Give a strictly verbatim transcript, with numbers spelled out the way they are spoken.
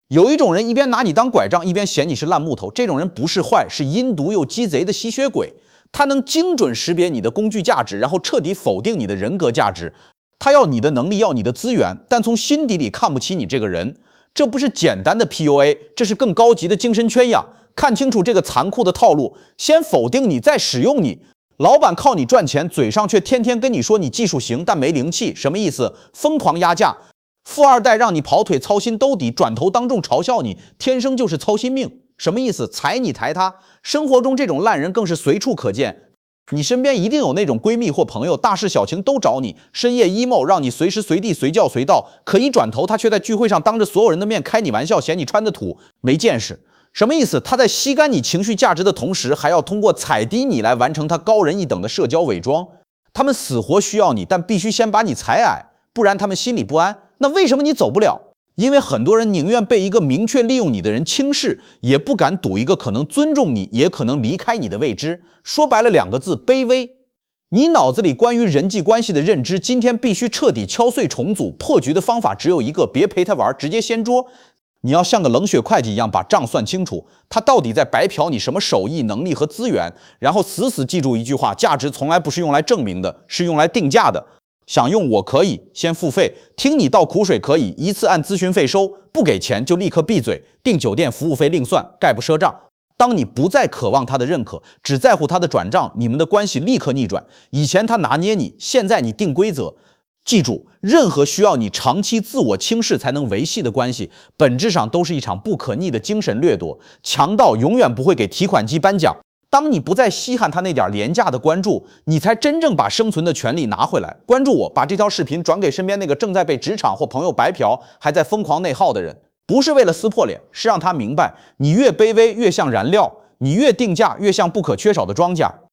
有一种人一边拿你当拐杖，一边嫌你是烂木头，这种人不是坏，是阴毒又鸡贼的吸血鬼。他能精准识别你的工具价值，然后彻底否定你的人格价值。他要你的能力，要你的资源，但从心底里看不起你这个人。这不是简单的 P U A， 这是更高级的精神圈养。看清楚这个残酷的套路，先否定你，再使用你。老板靠你赚钱，嘴上却天天跟你说你技术行，但没灵气，什么意思？疯狂压价。富二代让你跑腿操心兜底，转头当众嘲笑你，天生就是操心命，什么意思？踩你抬他。生活中这种烂人更是随处可见，你身边一定有那种闺蜜或朋友，大事小情都找你，深夜 emo 让你随时随地随叫随到，可一转头他却在聚会上当着所有人的面开你玩笑，嫌你穿的土没见识。什么意思？他在吸干你情绪价值的同时，还要通过踩低你来完成他高人一等的社交伪装。他们死活需要你，但必须先把你踩矮，不然他们心里不安。那为什么你走不了？因为很多人宁愿被一个明确利用你的人轻视，也不敢赌一个可能尊重你，也可能离开你的未知。说白了两个字，卑微。你脑子里关于人际关系的认知，今天必须彻底敲碎重组。破局的方法只有一个，别陪他玩，直接掀桌。你要像个冷血会计一样把账算清楚，他到底在白嫖你什么手艺、能力和资源，然后死死记住一句话：价值从来不是用来证明的，是用来定价的。想用我可以先付费，听你倒苦水可以一次按咨询费收，不给钱就立刻闭嘴，订酒店服务费另算，概不赊账。当你不再渴望他的认可，只在乎他的转账，你们的关系立刻逆转。以前他拿捏你，现在你定规则。记住，任何需要你长期自我轻视才能维系的关系，本质上都是一场不可逆的精神掠夺。强盗永远不会给提款机颁奖。当你不再稀罕他那点廉价的关注，你才真正把生存的权利拿回来。关注我，把这条视频转给身边那个正在被职场或朋友白嫖，还在疯狂内耗的人。不是为了撕破脸，是让他明白，你越卑微越像燃料，你越定价越像不可缺少的庄稼。